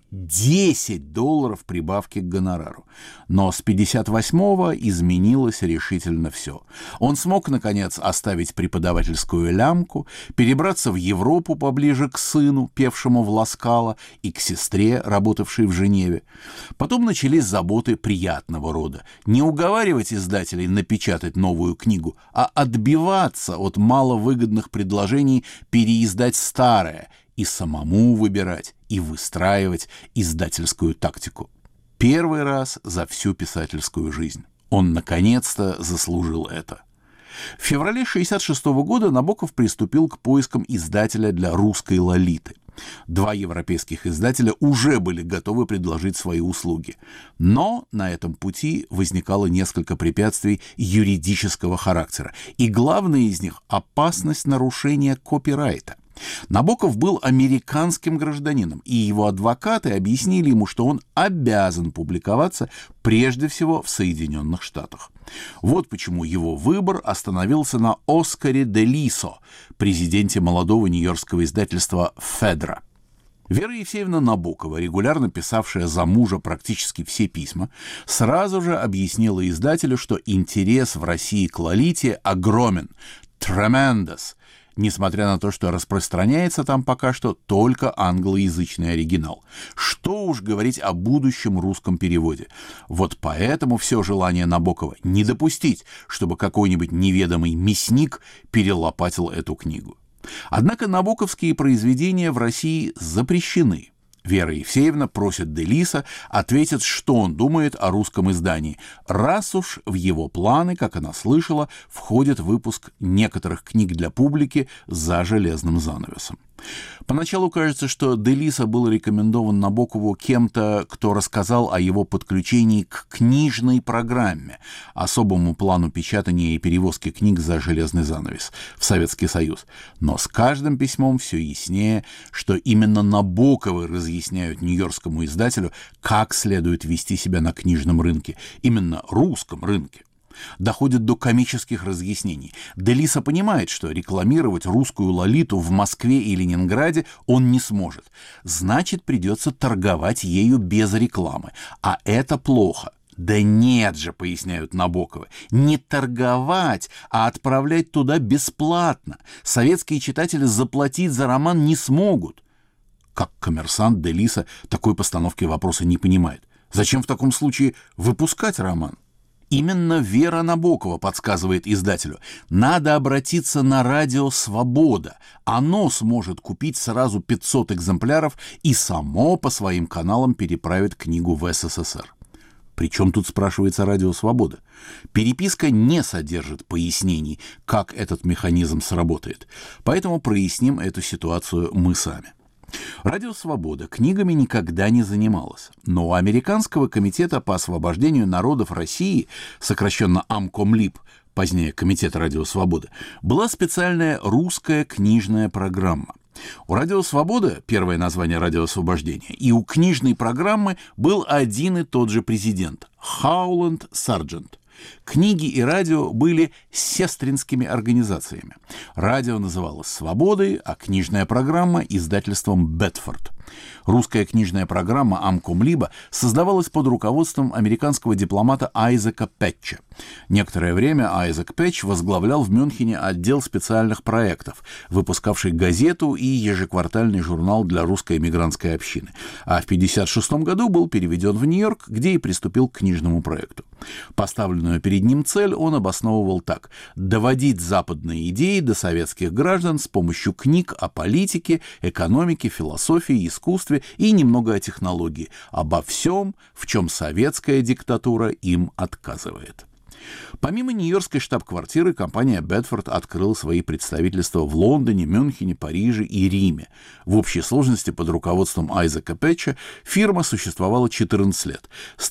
$10 прибавки к гонорару. Но с 58-го изменилось решительно все. Он смог, наконец, оставить преподавательскую лямку, перебраться в Европу поближе к сыну, певшему в Ла Скала, и к сестре, работавшей в Женеве. Потом начались заботы приятного рода. Не уговаривать издателей напечатать новую книгу, а отбиваться от маловыгодных предложений переиздать старое и самому выбирать и выстраивать издательскую тактику. Первый раз за всю писательскую жизнь. Он наконец-то заслужил это. В феврале 1966 года Набоков приступил к поискам издателя для русской «Лолиты». 2 европейских издателя уже были готовы предложить свои услуги. Но на этом пути возникало несколько препятствий юридического характера. И главное из них – опасность нарушения копирайта. Набоков был американским гражданином, и его адвокаты объяснили ему, что он обязан публиковаться прежде всего в Соединенных Штатах. Вот почему его выбор остановился на Оскаре де Лисо, президенте молодого нью-йоркского издательства «Федра». Вера Евсеевна Набокова, регулярно писавшая за мужа практически все письма, сразу же объяснила издателю, что интерес в России к «Лолите» огромен, tremendous, несмотря на то, что распространяется там пока что только англоязычный оригинал. Что уж говорить о будущем русском переводе. Вот поэтому все желание Набокова не допустить, чтобы какой-нибудь неведомый мясник перелопатил эту книгу. Однако набоковские произведения в России запрещены. Вера Евсеевна просит де Лиса ответить, что он думает о русском издании, раз уж в его планы, как она слышала, входит выпуск некоторых книг для публики за железным занавесом. Поначалу кажется, что де Лиса был рекомендован Набокову кем-то, кто рассказал о его подключении к книжной программе, особому плану печатания и перевозки книг за железный занавес в Советский Союз. Но с каждым письмом все яснее, что именно Набоковы разъясняют нью-йоркскому издателю, как следует вести себя на книжном рынке, именно русском рынке. Доходит до комических разъяснений. Де Лиса понимает, что рекламировать русскую «Лолиту» в Москве и Ленинграде он не сможет. Значит, придется торговать ею без рекламы. А это плохо. Да нет же, поясняют Набоковы, не торговать, а отправлять туда бесплатно. Советские читатели заплатить за роман не смогут. Как коммерсант де Лиса такой постановки вопроса не понимает. Зачем в таком случае выпускать роман? Именно Вера Набокова подсказывает издателю: надо обратиться на радио «Свобода». Оно сможет купить сразу 500 экземпляров и само по своим каналам переправит книгу в СССР. Причем тут спрашивается радио «Свобода»? Переписка не содержит пояснений, как этот механизм сработает. Поэтому проясним эту ситуацию мы сами. Радио «Свобода» книгами никогда не занималась, но у Американского комитета по освобождению народов России, сокращенно Амкомлиб, позднее Комитет Радио «Свобода», была специальная русская книжная программа. У «Радио Свобода» первое название «Радио Освобождения», и у книжной программы был один и тот же президент – Хауленд Сарджент. Книги и радио были сестринскими организациями. Радио называлось «Свободой», а книжная программа – издательством «Бетфорд». Русская книжная программа Амкомлиба создавалась под руководством американского дипломата Айзека Пэтча. Некоторое время Айзек Пэтч возглавлял в Мюнхене отдел специальных проектов, выпускавший газету и ежеквартальный журнал для русской эмигрантской общины, а в 1956 году был переведен в Нью-Йорк, где и приступил к книжному проекту. Поставленную перед ним цель он обосновывал так: доводить западные идеи до советских граждан с помощью книг о политике, экономике, философии, искусстве и немного о технологии, обо всем, в чем советская диктатура им отказывает. Помимо нью-йоркской штаб-квартиры, компания Бетфорд открыла свои представительства в Лондоне, Мюнхене, Париже и Риме. В общей сложности под руководством Айзека Пэтча фирма существовала 14 лет, с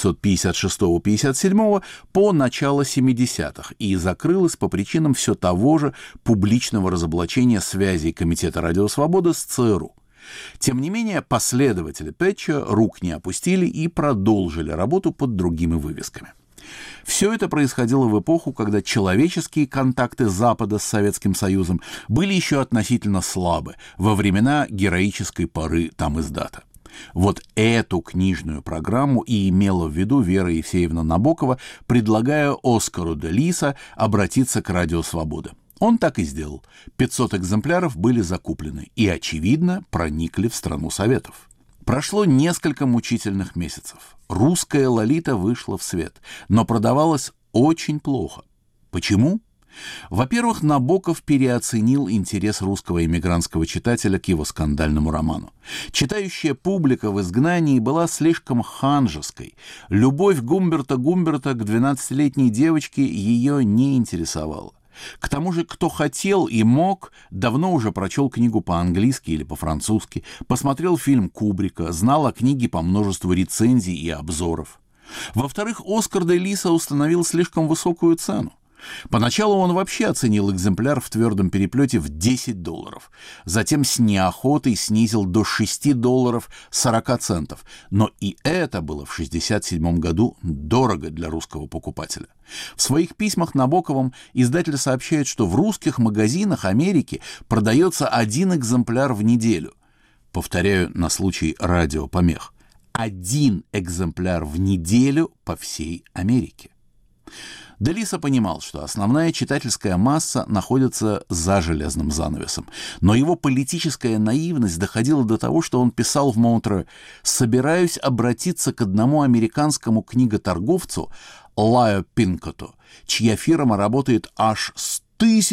1956-57 по начало 70-х, и закрылась по причинам все того же публичного разоблачения связей Комитета Радио Свобода с ЦРУ. Тем не менее, последователи Пэтча рук не опустили и продолжили работу под другими вывесками. Все это происходило в эпоху, когда человеческие контакты Запада с Советским Союзом были еще относительно слабы, во времена героической поры тамиздата. Вот эту книжную программу и имела в виду Вера Евсеевна Набокова, предлагая Оскару де Лиса обратиться к «Радио Свобода». Он так и сделал. 500 экземпляров были закуплены и, очевидно, проникли в страну Советов. Прошло несколько мучительных месяцев. Русская «Лолита» вышла в свет, но продавалась очень плохо. Почему? Во-первых, Набоков переоценил интерес русского эмигрантского читателя к его скандальному роману. Читающая публика в «Изгнании» была слишком ханжеской. Любовь Гумберта к 12-летней девочке ее не интересовала. К тому же, кто хотел и мог, давно уже прочел книгу по-английски или по-французски, посмотрел фильм Кубрика, знал о книге по множеству рецензий и обзоров. Во-вторых, Оскар де Лиса установил слишком высокую цену. Поначалу он вообще оценил экземпляр в твердом переплете в $10. Затем с неохотой снизил до $6.40. Но и это было в 1967 году дорого для русского покупателя. В своих письмах Набоковым издатель сообщает, что в русских магазинах Америки продается 1 экземпляр в неделю. Повторяю на случай радиопомех. 1 экземпляр в неделю по всей Америке. Де Лиса понимал, что основная читательская масса находится за железным занавесом, но его политическая наивность доходила до того, что он писал в Монтре: «Собираюсь обратиться к одному американскому книготорговцу, Лайо Пинкоту, чья фирма работает аж с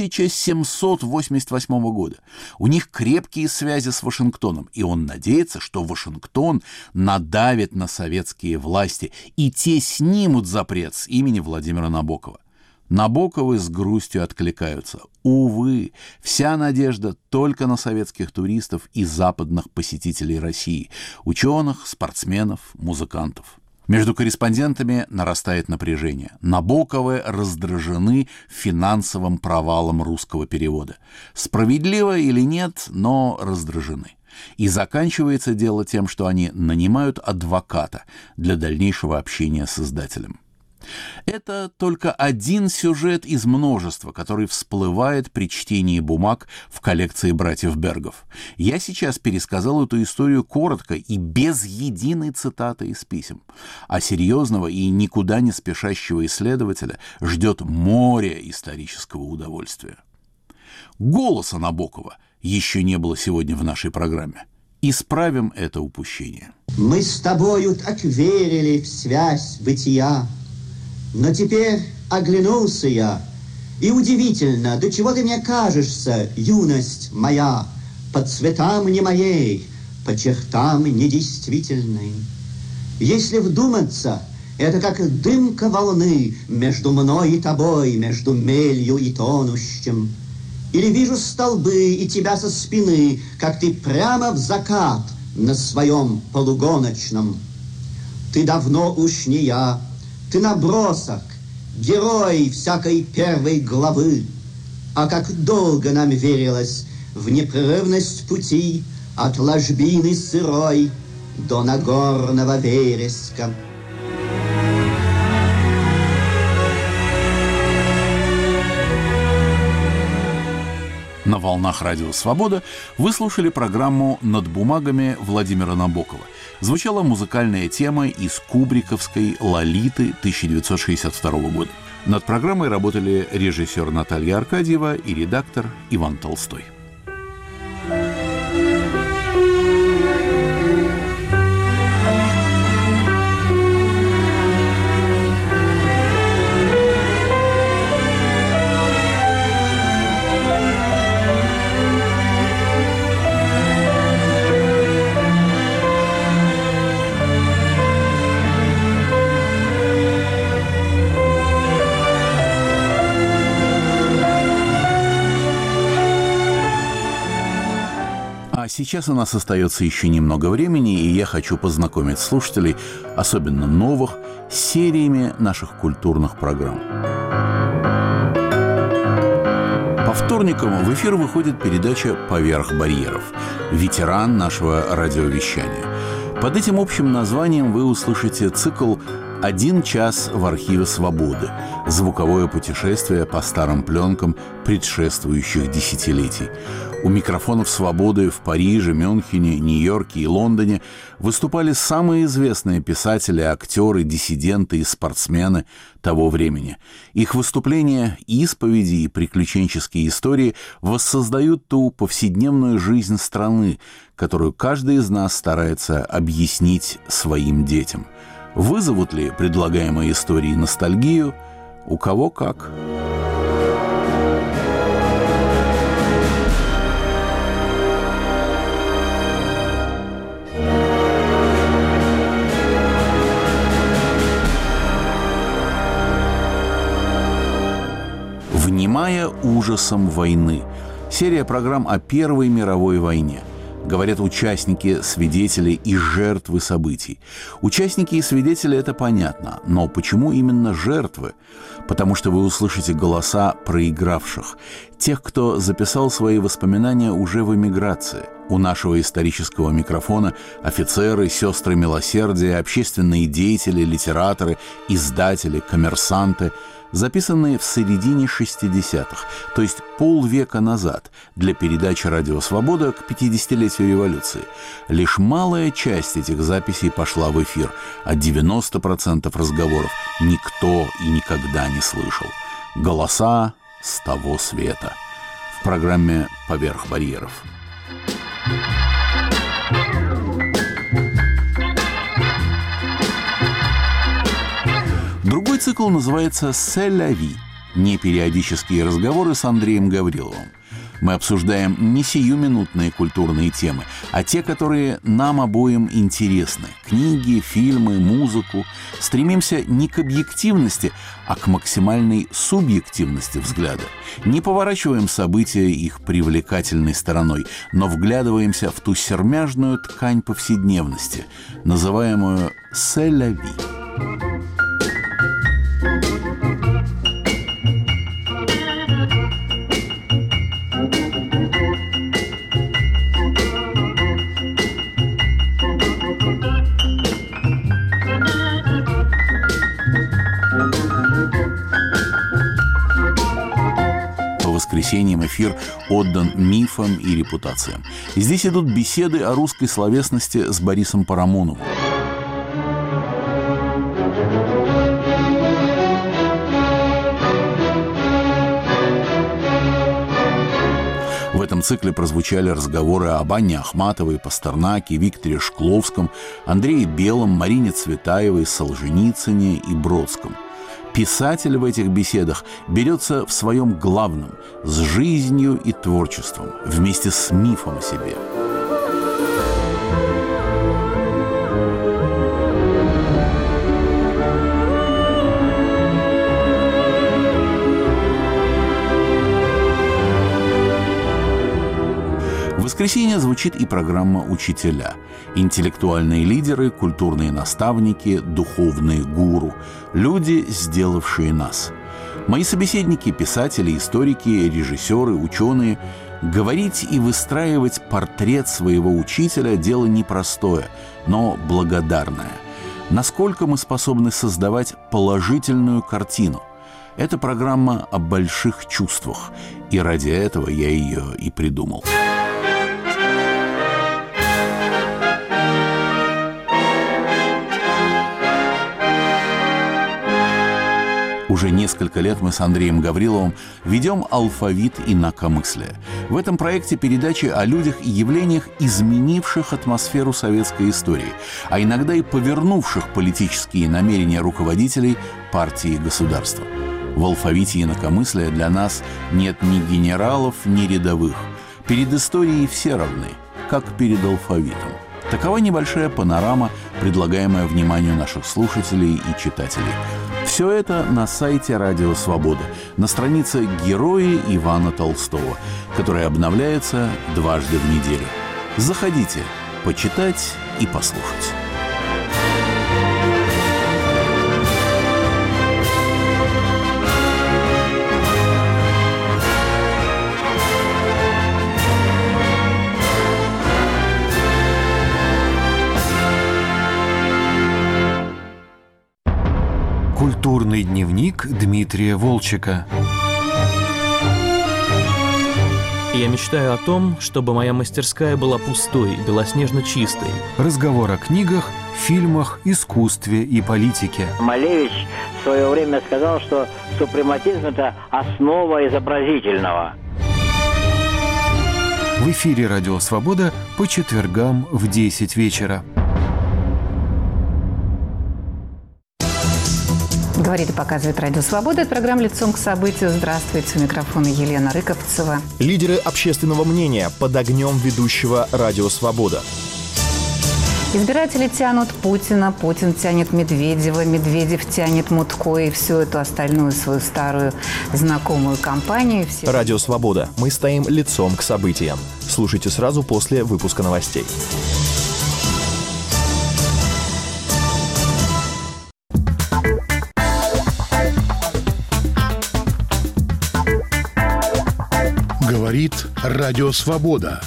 1788 года. У них крепкие связи с Вашингтоном, и он надеется, что Вашингтон надавит на советские власти, и те снимут запрет с имени Владимира Набокова». Набоковы с грустью откликаются: увы, вся надежда только на советских туристов и западных посетителей России, ученых, спортсменов, музыкантов. Между корреспондентами нарастает напряжение. Набоковы раздражены финансовым провалом русского перевода. Справедливо или нет, но раздражены. И заканчивается дело тем, что они нанимают адвоката для дальнейшего общения с издателем. Это только один сюжет из множества, который всплывает при чтении бумаг в коллекции братьев Бергов. Я сейчас пересказал эту историю коротко и без единой цитаты из писем. А серьезного и никуда не спешащего исследователя ждет море исторического удовольствия. Голоса Набокова еще не было сегодня в нашей программе. Исправим это упущение. Мы с тобою так верили в связь бытия, но теперь оглянулся я, и удивительно, до чего ты мне кажешься, юность моя, по цветам не моей, по чертам недействительной. Если вдуматься, это как дымка волны между мной и тобой, между мелью и тонущим. Или вижу столбы и тебя со спины, как ты прямо в закат на своем полугоночном. Ты давно уж не я, ты набросок, герой всякой первой главы. А как долго нам верилось в непрерывность пути от ложбины сырой до Нагорного вереска. На волнах Радио Свобода вы слушали программу «Над бумагами» Владимира Набокова. Звучала музыкальная тема из кубриковской «Лолиты» 1962 года. Над программой работали режиссер Наталья Аркадьева и редактор Иван Толстой. Сейчас у нас остается еще немного времени, и я хочу познакомить слушателей, особенно новых, с сериями наших культурных программ. По вторникам в эфир выходит передача «Поверх барьеров», ветеран нашего радиовещания. Под этим общим названием вы услышите цикл 1 час в архиве «Свободы». Звуковое путешествие по старым пленкам предшествующих десятилетий. У микрофонов «Свободы» в Париже, Мюнхене, Нью-Йорке и Лондоне выступали самые известные писатели, актеры, диссиденты и спортсмены того времени. Их выступления, исповеди и приключенческие истории воссоздают ту повседневную жизнь страны, которую каждый из нас старается объяснить своим детям. Вызовут ли предлагаемые истории ностальгию? У кого как. «Внимая ужасом войны» – серия программ о Первой мировой войне. Говорят участники, свидетели и жертвы событий. Участники и свидетели – это понятно, но почему именно жертвы? Потому что вы услышите голоса проигравших, тех, кто записал свои воспоминания уже в эмиграции. У нашего исторического микрофона офицеры, сестры милосердия, общественные деятели, литераторы, издатели, коммерсанты, записанные в середине 60-х, то есть полвека назад, для передачи «Радио Свобода» к 50-летию революции. Лишь малая часть этих записей пошла в эфир, а 90% разговоров никто и никогда не слышал. Голоса с того света. В программе «Поверх барьеров». Другой цикл называется «C'est la vie» – непериодические разговоры с Андреем Гавриловым. Мы обсуждаем не сиюминутные культурные темы, а те, которые нам обоим интересны – книги, фильмы, музыку. Стремимся не к объективности, а к максимальной субъективности взгляда. Не поворачиваем события их привлекательной стороной, но вглядываемся в ту сермяжную ткань повседневности, называемую «C'est la vie». По воскресеньям эфир отдан мифам и репутациям. Здесь идут беседы о русской словесности с Борисом Парамоновым. В этом цикле прозвучали разговоры об Анне Ахматовой, Пастернаке, Викторе Шкловском, Андрее Белом, Марине Цветаевой, Солженицыне и Бродском. Писатель в этих беседах берется в своем главном – с жизнью и творчеством, вместе с мифом о себе. В воскресенье звучит и программа «Учителя». Интеллектуальные лидеры, культурные наставники, духовные гуру. Люди, сделавшие нас. Мои собеседники – писатели, историки, режиссеры, ученые. Говорить и выстраивать портрет своего учителя – дело непростое, но благодарное. Насколько мы способны создавать положительную картину? Это программа о больших чувствах, и ради этого я ее и придумал. Уже несколько лет мы с Андреем Гавриловым ведем «Алфавит инакомыслия». В этом проекте передачи о людях и явлениях, изменивших атмосферу советской истории, а иногда и повернувших политические намерения руководителей партии и государства. В «Алфавите инакомыслия» для нас нет ни генералов, ни рядовых. Перед историей все равны, как перед алфавитом. Такова небольшая панорама, предлагаемая вниманию наших слушателей и читателей. Все это на сайте «Радио Свобода», на странице «Герои Ивана Толстого», которая обновляется дважды в неделю. Заходите почитать и послушать. Культурный дневник Дмитрия Волчека. Я мечтаю о том, чтобы моя мастерская была пустой, белоснежно чистой. Разговор о книгах, фильмах, искусстве и политике. Малевич в свое время сказал, что супрематизм – это основа изобразительного. В эфире «Радио Свобода» по четвергам в 10 вечера. Говорит и показывает «Радио Свобода». Это программа «Лицом к событию». Здравствуйте. У микрофона Елена Рыковцева. Лидеры общественного мнения под огнем ведущего «Радио Свобода». Избиратели тянут Путина, Путин тянет Медведева, Медведев тянет Мутко и всю эту остальную свою старую знакомую компанию. «Радио Свобода». Мы стоим лицом к событиям. Слушайте сразу после выпуска новостей. Говорит Радио Свобода.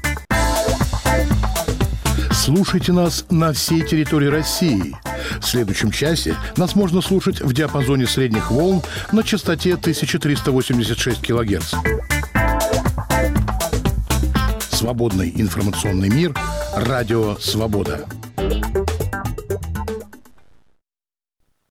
Слушайте нас на всей территории России. В следующем часе нас можно слушать в диапазоне средних волн на частоте 1386 кГц. Свободный информационный мир. Радио Свобода.